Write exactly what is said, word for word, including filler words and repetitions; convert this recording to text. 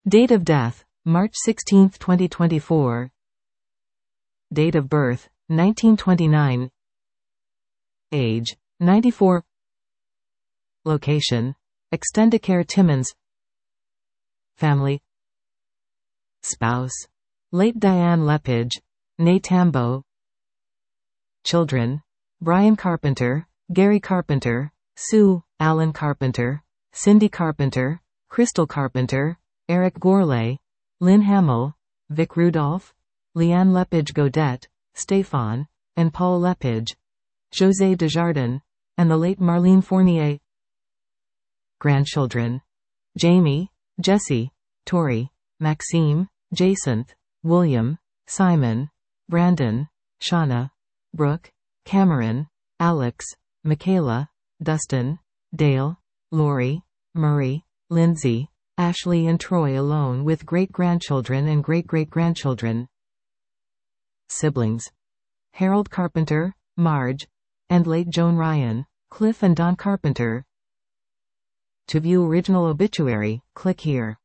Date of death, March sixteenth, twenty twenty-four. Date of birth, nineteen twenty-nine. Age, ninety-four. Location, Extendicare Timmins. Family. Spouse, late Diane Lepage, née Tambo. Children, Brian Carpenter, Gary Carpenter, Sue, Alan Carpenter, Cindy Carpenter, Crystal Carpenter, Eric Gourlay, Lynn Hamill, Vic Rudolph, Leanne Lepage Godet, Stéphane, and Paul Lepage, José Desjardins, and the late Marlene Fournier. Grandchildren, Jamie, Jesse, Tori, Maxime, Jacinth, William, Simon, Brandon, Shauna, Brooke, Cameron, Alex, Michaela, Dustin, Dale, Lori, Murray, Lindsay, Ashley and Troy, alone with great-grandchildren and great-great-grandchildren. Siblings, Harold Carpenter, Marge, and late Joan Ryan, Cliff and Don Carpenter. To view original obituary, click here.